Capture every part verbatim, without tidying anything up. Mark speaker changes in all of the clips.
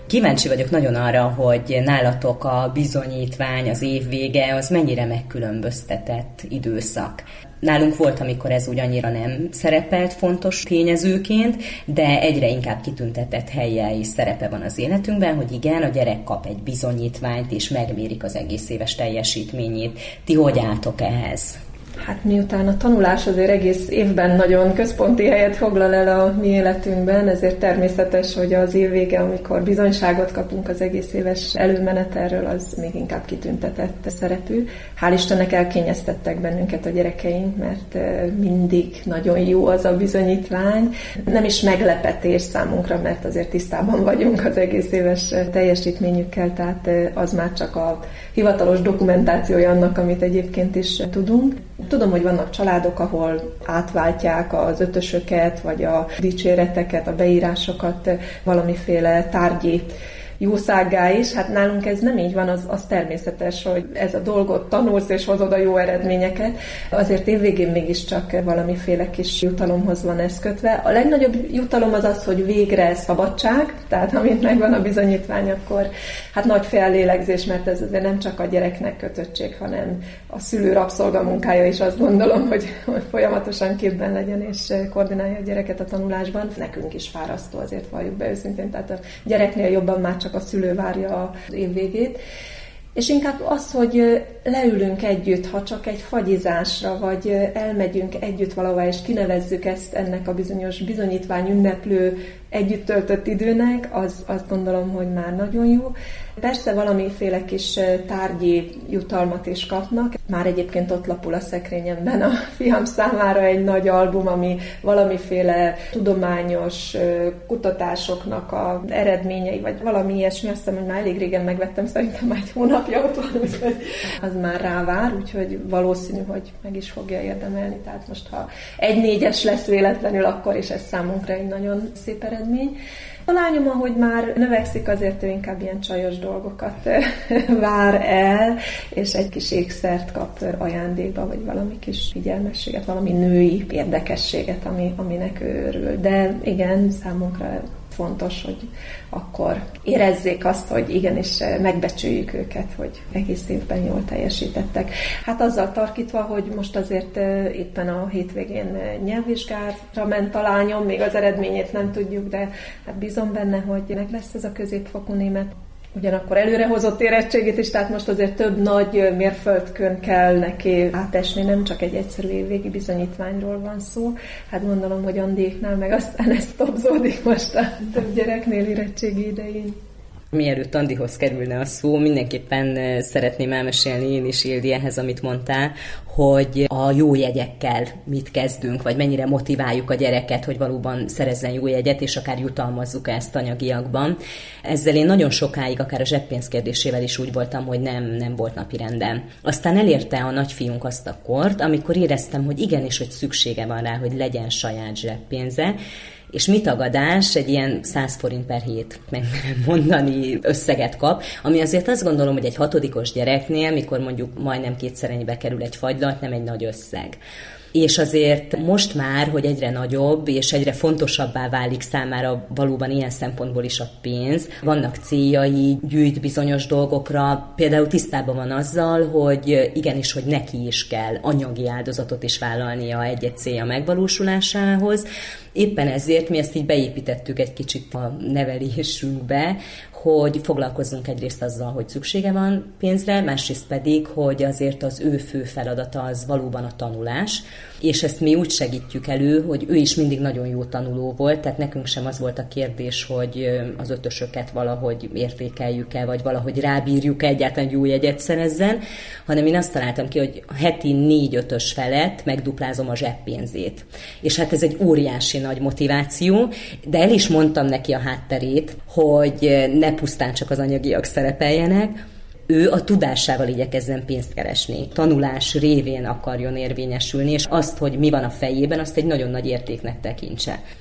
Speaker 1: Kíváncsi vagyok nagyon arra, hogy nálatok a bizonyítvány, az év vége, az mennyire megkülönböztetett időszak. Nálunk volt, amikor ez úgy annyira nem szerepelt fontos tényezőként, de egyre inkább kitüntetett helye és szerepe van az életünkben, hogy igen, a gyerek kap egy bizonyítványt, és megmérik az egész éves teljesítményét. Ti hogy álltok ehhez?
Speaker 2: Hát miután a tanulás azért egész évben nagyon központi helyet foglal el a mi életünkben, ezért természetes, hogy az év vége, amikor bizonyságot kapunk az egész éves előmenetelről, az még inkább kitüntetett szerepű. Hál' Istennek elkényeztettek bennünket a gyerekeink, mert mindig nagyon jó az a bizonyítvány. Nem is meglepetés számunkra, mert azért tisztában vagyunk az egész éves teljesítményükkel, tehát az már csak a hivatalos dokumentációja annak, amit egyébként is tudunk. Tudom, hogy vannak családok, ahol átváltják az ötösöket, vagy a dicséreteket, a beírásokat valamiféle tárgyi jószággá is. Hát nálunk ez nem így van, az, az természetes, hogy ez a dolgot tanulsz és hozod a jó eredményeket. Azért évvégén mégiscsak valamiféle kis jutalomhoz van ez kötve. A legnagyobb jutalom az az, hogy végre szabadság, tehát amint megvan a bizonyítvány, akkor hát nagy fellélegzés, mert ez azért nem csak a gyereknek kötöttség, hanem a szülő rabszolgamunkája is, azt gondolom, hogy, hogy folyamatosan képben legyen és koordinálja a gyereket a tanulásban. Nekünk is fárasztó, azért valljuk be őszintén, tehát a gyereknél jobban már csak a szülő várja az év végét. És inkább az, hogy leülünk együtt, ha csak egy fagyizásra, vagy elmegyünk együtt valahová, és kinevezzük ezt ennek a bizonyos bizonyítvány ünneplő együtt töltött időnek, az azt gondolom, hogy már nagyon jó. Persze valamiféle kis tárgyi jutalmat is kapnak. Már egyébként ott lapul a szekrényemben a fiam számára egy nagy album, ami valamiféle tudományos kutatásoknak az eredményei, vagy valami ilyesmi. Azt hiszem, hogy már elég régen megvettem, szerintem már egy hónapja ott van, úgyhogy az már rávár, úgyhogy valószínű, hogy meg is fogja érdemelni. Tehát most, ha egy négyes lesz véletlenül, akkor is ez számunkra egy nagyon szép eredmény. A lányom, ahogy már növekszik, azért ő inkább ilyen csajos dolgokat vár el, és egy kis ékszert kap ajándékba, vagy valami kis figyelmességet, valami női érdekességet, ami, aminek ő örül. De igen, számunkra fontos, hogy akkor érezzék azt, hogy igenis megbecsüljük őket, hogy egész évben jól teljesítettek. Hát azzal tarkítva, hogy most azért éppen a hétvégén nyelvvizsgára ment a lányom, még az eredményét nem tudjuk, de hát bízom benne, hogy meg lesz ez a középfokú német. Ugyanakkor előrehozott érettségét is, tehát most azért több nagy mérföldkön kell neki átesni, nem csak egy egyszerű évvégi bizonyítványról van szó. Hát gondolom, hogy Andéknál meg aztán ez topzódik most a több gyereknél érettségi idején.
Speaker 1: Mielőtt Andihoz kerülne a szó, mindenképpen szeretném elmesélni én is, Ildi, ehhez, amit mondtál, hogy a jó jegyekkel mit kezdünk, vagy mennyire motiváljuk a gyereket, hogy valóban szerezzen jó jegyet, és akár jutalmazzuk ezt anyagiakban. Ezzel én nagyon sokáig, akár a zseppénz kérdésével is úgy voltam, hogy nem, nem volt napirenden. Aztán elérte a nagyfiunk azt a kort, amikor éreztem, hogy igenis, hogy szüksége van rá, hogy legyen saját zseppénze, és mi tagadás, egy ilyen száz forint per hét, megmerem mondani, összeget kap, ami azért azt gondolom, hogy egy hatodikos gyereknél, mikor mondjuk majdnem kétszer ennyibe kerül egy fagylalt, nem egy nagy összeg. És azért most már, hogy egyre nagyobb és egyre fontosabbá válik számára valóban ilyen szempontból is a pénz, vannak céljai, gyűjt bizonyos dolgokra, például tisztában van azzal, hogy igenis, hogy neki is kell anyagi áldozatot is vállalnia egy-egy célja megvalósulásához. Éppen ezért mi ezt így beépítettük egy kicsit a nevelésünkbe, hogy foglalkozzunk egyrészt azzal, hogy szüksége van pénzre, másrészt pedig, hogy azért az ő fő feladata az valóban a tanulás, és ezt mi úgy segítjük elő, hogy ő is mindig nagyon jó tanuló volt, tehát nekünk sem az volt a kérdés, hogy az ötösöket valahogy értékeljük-e, vagy valahogy rábírjuk-e egyáltalán, hogy jó jegyet szerezzen, hanem én azt találtam ki, hogy heti négy ötös felett megduplázom a zseppénzét. És hát ez egy óriási nagy motiváció, de el is mondtam neki a hátterét, hogy ne pusztán csak az anyagiak szerepeljenek, ő a tudásával igyekezzen pénzt keresni. Tanulás révén akarjon érvényesülni, és azt, hogy mi van a fejében, azt egy nagyon nagy értéknek tekintse.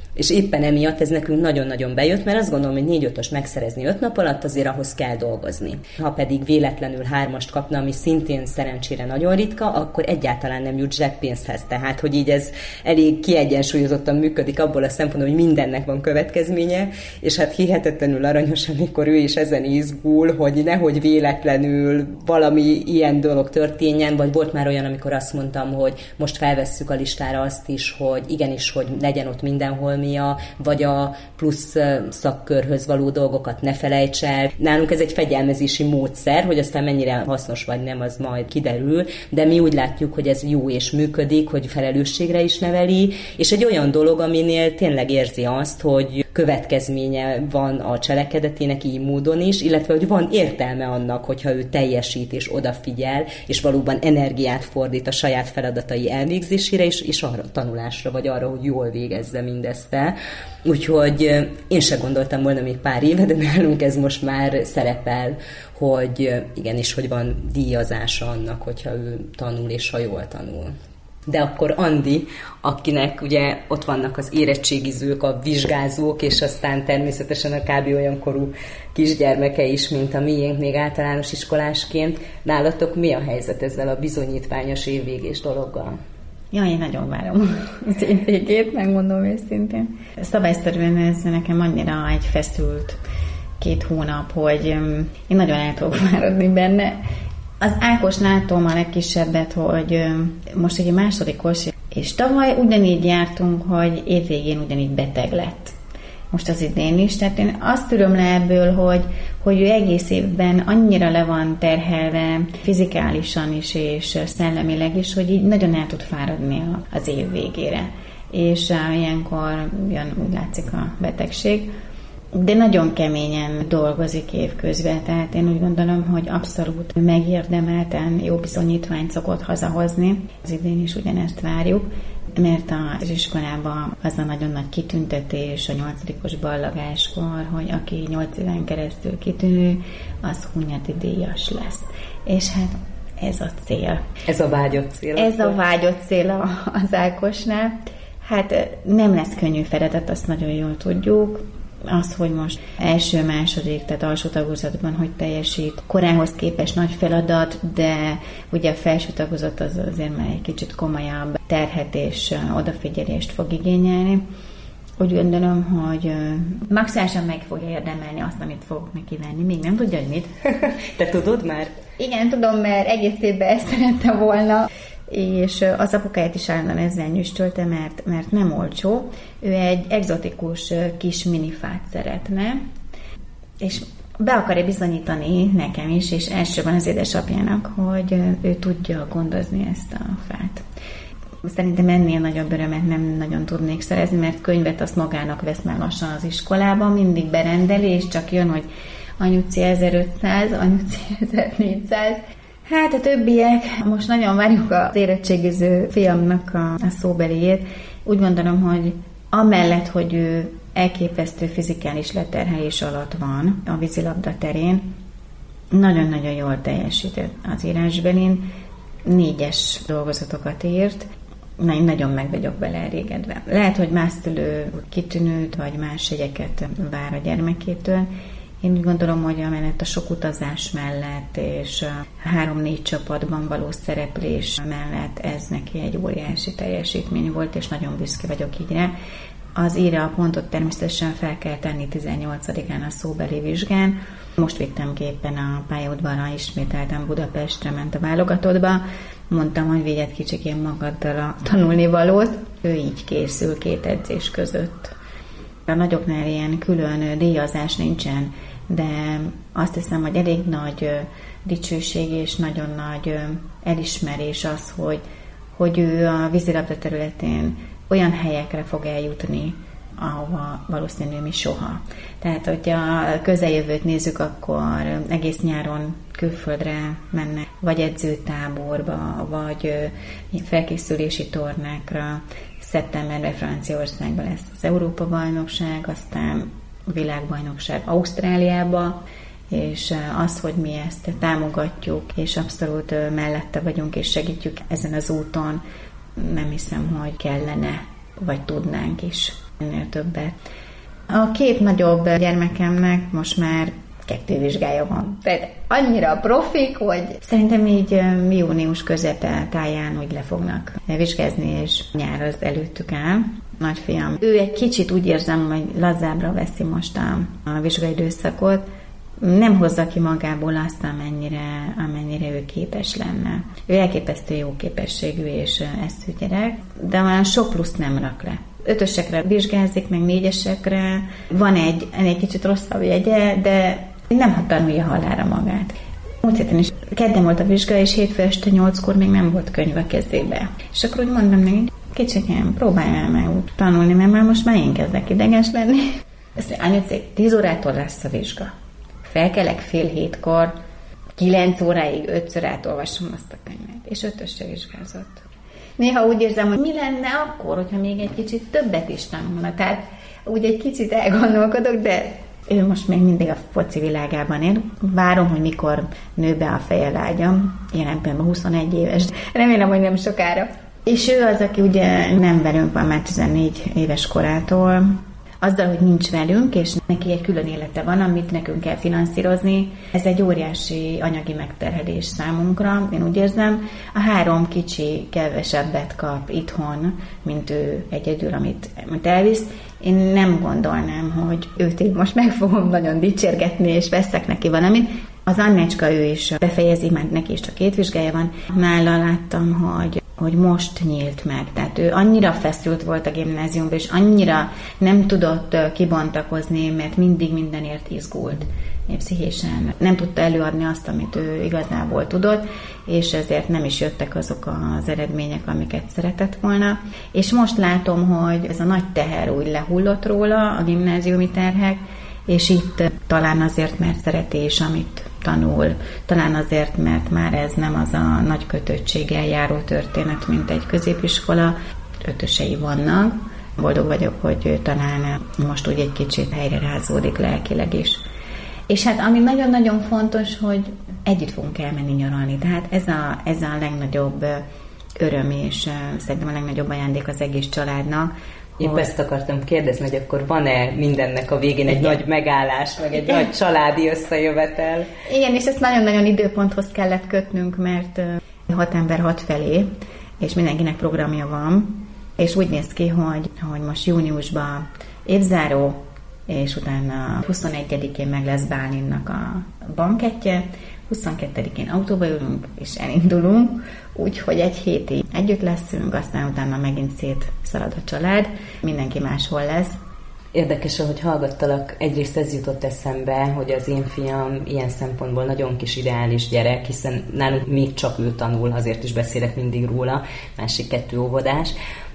Speaker 1: És éppen emiatt ez nekünk nagyon-nagyon bejött, mert azt gondolom, hogy négy-ötös megszerezni öt nap alatt, azért ahhoz kell dolgozni. Ha pedig véletlenül hármast kapna, ami szintén szerencsére nagyon ritka, akkor egyáltalán nem jut zseppénzhez. Tehát, hogy így ez elég kiegyensúlyozottan működik abból a szempontból, hogy mindennek van következménye, és hát hihetetlenül aranyos, amikor ő is ezen izgul, hogy nehogy véletlenül valami ilyen dolog történjen, vagy volt már olyan, amikor azt mondtam, hogy most felvesszük a listára azt is, hogy igenis, hogy legyen ott mindenhol mia, vagy a plusz szakkörhöz való dolgokat ne felejts el. Nálunk ez egy fegyelmezési módszer, hogy aztán mennyire hasznos vagy nem, az majd kiderül, de mi úgy látjuk, hogy ez jó és működik, hogy felelősségre is neveli, és egy olyan dolog, aminél tényleg érzi azt, hogy következménye van a cselekedetének így módon is, illetve hogy van értelme annak, hogyha ő teljesít és odafigyel, és valóban energiát fordít a saját feladatai elvégzésére, és, és arra a tanulásra, vagy arra, hogy jól végezze mindezt el. Úgyhogy én se gondoltam volna még pár éve, de nálunk ez most már szerepel, hogy igenis, hogy van díjazása annak, hogyha ő tanul, és ha jól tanul. De akkor Andi, akinek ugye ott vannak az érettségizők, a vizsgázók, és aztán természetesen a kb. Olyan korú kisgyermeke is, mint a miénk még általános iskolásként. Nálatok mi a helyzet ezzel a bizonyítványos évvégés dologgal?
Speaker 3: Jaj, én nagyon várom az évvégét, megmondom őszintén. Szabályszerűen ez nekem annyira egy feszült két hónap, hogy én nagyon el tudok fáradni benne. Az Ákos látom a legkisebbet, hogy most egy másodikos, és tavaly ugyanígy jártunk, hogy évvégén ugyanígy beteg lett. Most az idén is, tehát én azt tudom le ebből, hogy, hogy ő egész évben annyira le van terhelve, fizikálisan is és szellemileg is, hogy így nagyon el tud fáradni az év végére. És ilyenkor jön, úgy látszik, a betegség. De nagyon keményen dolgozik évközben, tehát én úgy gondolom, hogy abszolút megérdemelten jó bizonyítványt szokott hazahozni. Az idén is ugyanezt várjuk, mert az iskolában az a nagyon nagy kitüntetés a nyolcadikos ballagáskor, hogy aki nyolc éven keresztül kitűnő, az Hunyadi díjas lesz. És hát ez a cél.
Speaker 1: Ez a vágyott cél.
Speaker 3: Ez a vágyott cél az Ákosnál. Hát nem lesz könnyű feladat, azt nagyon jól tudjuk. Az, hogy most első, második, tehát alsó tagozatban hogy teljesít, korához képest nagy feladat, de ugye a felső tagozat az azért már egy kicsit komolyabb terhet és odafigyelést fog igényelni. Úgy gondolom, hogy maximálisan meg fogja érdemelni azt, amit fogok neki venni. Még nem tudja, hogy mit.
Speaker 1: Te tudod már?
Speaker 3: Igen, tudom, mert egész évben ezt szerette volna. És az apukáját is állandóan ezzel nyüstölte, mert, mert nem olcsó. Ő egy egzotikus kis minifát szeretne, és be akarja bizonyítani nekem is, és elsősorban az édesapjának, hogy ő tudja gondozni ezt a fát. Szerintem ennél nagyobb örömet nem nagyon tudnék szerezni, mert könyvet azt magának vesz már lassan az iskolában, mindig berendeli, és csak jön, hogy anyuci ezerötszáz, anyuci ezernégyszáz. Hát a többiek, most nagyon várjuk az érettségiző fiamnak a, a szóbeliét. Úgy gondolom, hogy amellett, hogy ő elképesztő fizikális leterhelés alatt van a vízilabda terén, nagyon-nagyon jól teljesített az írásbelin, négyes dolgozatokat írt, na, én nagyon meg vagyok vele elégedve. Lehet, hogy másztülő kitűnőt, vagy más jegyeket vár a gyermekétől. Én úgy gondolom, hogy amellett a sok utazás mellett és a három-négy csapatban való szereplés mellett ez neki egy óriási teljesítmény volt, és nagyon büszke vagyok így rá. Az íre a pontot természetesen fel kell tenni tizennyolcadikán a szóbeli vizsgán. Most vittem ki éppen a pályaudvarra, ismételtem Budapestre, ment a válogatottba. Mondtam, hogy vigyed kicsikén magaddal a tanulnivalót. Ő így készül két edzés között. A nagyoknál ilyen külön díjazás nincsen, de azt hiszem, hogy elég nagy dicsőség és nagyon nagy elismerés az, hogy, hogy ő a vízilabda területén olyan helyekre fog eljutni, ahova valószínűleg mi soha. Tehát, hogy a közeljövőt nézzük, akkor egész nyáron külföldre mennek, vagy edzőtáborba, vagy felkészülési tornákra. Szeptemberben Franciaországban lesz az Európa-bajnokság, aztán világbajnokság Ausztráliába, és az, hogy mi ezt támogatjuk, és abszolút mellette vagyunk, és segítjük ezen az úton, nem hiszem, hogy kellene, vagy tudnánk is. ennél többet. A két nagyobb gyermekemnek most már kettő vizsgája van. Tehát annyira profik, hogy szerintem így június közepe táján úgy le fognak vizsgázni, és nyár az előttük áll. Nagyfiam, ő egy kicsit úgy érzem, hogy lazábbra veszi most a, a vizsgaidőszakot, nem hozza ki magából azt, amennyire, amennyire ő képes lenne. Ő elképesztő jó képességű és eszű gyerek, de olyan sok plusz nem rak le. Ötösekre vizsgázik, meg négyesekre. Van egy, egy kicsit rosszabb jegye, de nem tanulja halára magát. Múlt héten is kedden volt a vizsga, és hétfő este nyolckor még nem volt könyv a kezébe. És akkor úgy mondom neki, kicsikém, próbáljál meg úgy tanulni, mert már most már én kezdek ideges lenni. Ezt anyucék, tíz órától lesz a vizsga. Felkelek fél hétkor, kilenc óráig ötször átolvasom azt a könyvet, és ötösre vizsgázott. Néha úgy érzem, hogy mi lenne akkor, hogyha még egy kicsit többet is tanulna. Tehát úgy egy kicsit elgondolkodok, de ő most még mindig a foci világában él. Várom, hogy mikor nő be a feje lágyam. Jelen pillanatban huszonegy éves. Remélem, hogy nem sokára. És ő az, aki ugye nem velünk van már tizennégy éves korától. Azzal, hogy nincs velünk, és neki egy külön élete van, amit nekünk kell finanszírozni, ez egy óriási anyagi megterhelés számunkra, én úgy érzem. A három kicsi kevesebbet kap itthon, mint ő egyedül, amit, amit elvisz. Én nem gondolnám, hogy őt én most meg fogom nagyon dicsérgetni, és veszek neki valamit. Az Annácska, ő is befejezi, mert neki is csak két vizsgája van. Nála láttam, hogy hogy most nyílt meg. Tehát ő annyira feszült volt a gimnáziumban, és annyira nem tudott kibontakozni, mert mindig mindenért izgult. Pszichésen nem tudta előadni azt, amit ő igazából tudott, és ezért nem is jöttek azok az eredmények, amiket szeretett volna. És most látom, hogy ez a nagy teher úgy lehullott róla, a gimnáziumi terhek, és itt talán azért, mert szereti is, amit tanul, talán azért, mert már ez nem az a nagy kötöttséggel járó történet, mint egy középiskola. Ötösei vannak. Boldog vagyok, hogy talán most úgy egy kicsit helyre rázódik lelkileg is. És hát ami nagyon-nagyon fontos, hogy együtt fogunk elmenni nyaralni. Tehát ez a, ez a legnagyobb öröm, és szerintem a legnagyobb ajándék az egész családnak.
Speaker 1: Épp hogy... ezt akartam kérdezni, hogy akkor van-e mindennek a végén egy Igen. nagy megállás, meg egy Igen. nagy családi összejövetel?
Speaker 3: Igen, és ezt nagyon-nagyon időponthoz kellett kötnünk, mert hat ember hat felé, és mindenkinek programja van, és úgy néz ki, hogy, hogy most júniusban évzáró, és utána huszonegyedikén meg lesz Bálinnak a bankettje, huszonkettedikén autóba ülünk, és elindulunk, úgyhogy egy hétig együtt leszünk, aztán utána megint szétszalad a család, mindenki máshol lesz.
Speaker 1: Érdekes, ahogy hallgattalak, egyrészt ez jutott eszembe, hogy az én fiam ilyen szempontból nagyon kis ideális gyerek, hiszen nálunk még csak ő tanul, azért is beszélek mindig róla, másik kettő óvodás,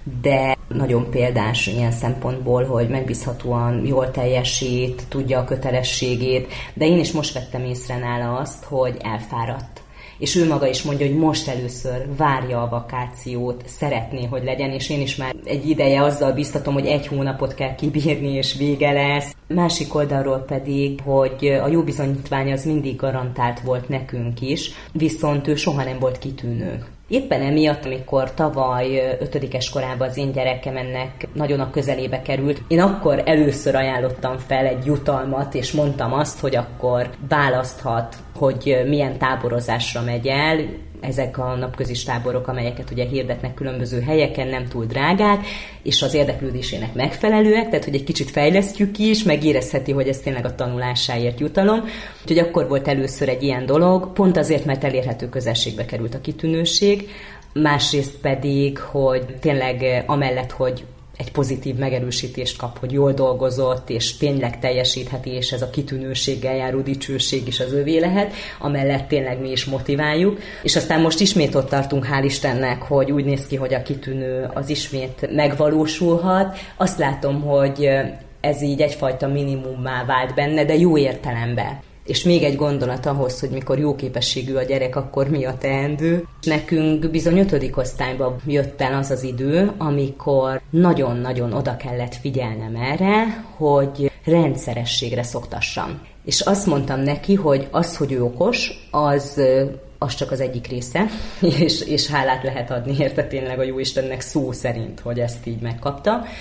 Speaker 1: de nagyon példás ilyen szempontból, hogy megbízhatóan jól teljesít, tudja a kötelességét, de én is most vettem észre nála azt, hogy elfáradt. És ő maga is mondja, hogy most először várja a vakációt, szeretné, hogy legyen, és én is már egy ideje azzal biztatom, hogy egy hónapot kell kibírni, és vége lesz. Másik oldalról pedig, hogy a jó bizonyítvány az mindig garantált volt nekünk is, viszont ő soha nem volt kitűnő. Éppen emiatt, amikor tavaly ötödikes korában az én gyerekem ennek nagyon a közelébe került, én akkor először ajánlottam fel egy jutalmat, és mondtam azt, hogy akkor választhat, hogy milyen táborozásra megy el. Ezek a napközis táborok, amelyeket ugye hirdetnek különböző helyeken, nem túl drágák, és az érdeklődésének megfelelőek, tehát hogy egy kicsit fejlesztjük ki is, megérezheti, hogy ez tényleg a tanulásáért jutalom. Úgyhogy akkor volt először egy ilyen dolog, pont azért, mert elérhető közelségbe került a kitűnőség, másrészt pedig, hogy tényleg amellett, hogy egy pozitív megerősítést kap, hogy jól dolgozott, és tényleg teljesítheti, és ez a kitűnőséggel járó dicsőség is az övé lehet, amellett tényleg mi is motiváljuk. És aztán most ismét ott tartunk, hál' Istennek, hogy úgy néz ki, hogy a kitűnő az ismét megvalósulhat. Azt látom, hogy ez így egyfajta minimummá vált benne, de jó értelemben. És még egy gondolat ahhoz, hogy mikor jó képességű a gyerek, akkor mi a teendő. Nekünk bizony ötödik osztályban jött el az az idő, amikor nagyon-nagyon oda kellett figyelnem erre, hogy rendszerességre szoktassam. És azt mondtam neki, hogy az, hogy ő okos, az... az csak az egyik része, és, és hálát lehet adni érte tényleg a Jóistennek szó szerint, hogy ezt így megkapta.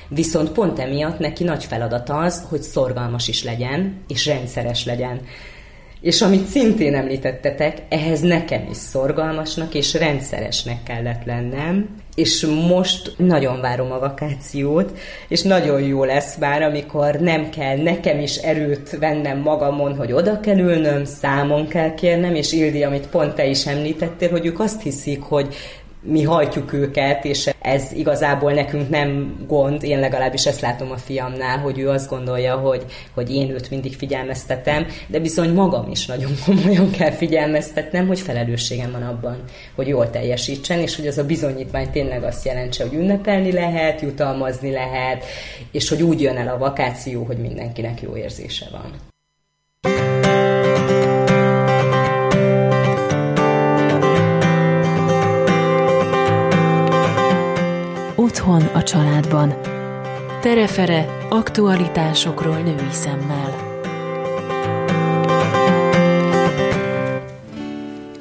Speaker 1: Viszont pont emiatt neki nagy feladat az, hogy szorgalmas is legyen, és rendszeres legyen. És amit szintén említettetek, ehhez nekem is szorgalmasnak és rendszeresnek kellett lennem, és most nagyon várom a vakációt, és nagyon jó lesz már, amikor nem kell nekem is erőt vennem magamon, hogy oda kell ülnöm, számon kell kérnem, és Ildi, amit pont te is említettél, hogy ők azt hiszik, hogy mi hajtjuk őket, és ez igazából nekünk nem gond, én legalábbis ezt látom a fiamnál, hogy ő azt gondolja, hogy, hogy én őt mindig figyelmeztetem, de bizony magam is nagyon komolyan kell figyelmeztetnem, hogy felelősségem van abban, hogy jól teljesítsen, és hogy az a bizonyítvány tényleg azt jelentse, hogy ünnepelni lehet, jutalmazni lehet, és hogy úgy jön el a vakáció, hogy mindenkinek jó érzése van.
Speaker 4: Otthon a családban. Tere-fere aktualitásokról női szemmel.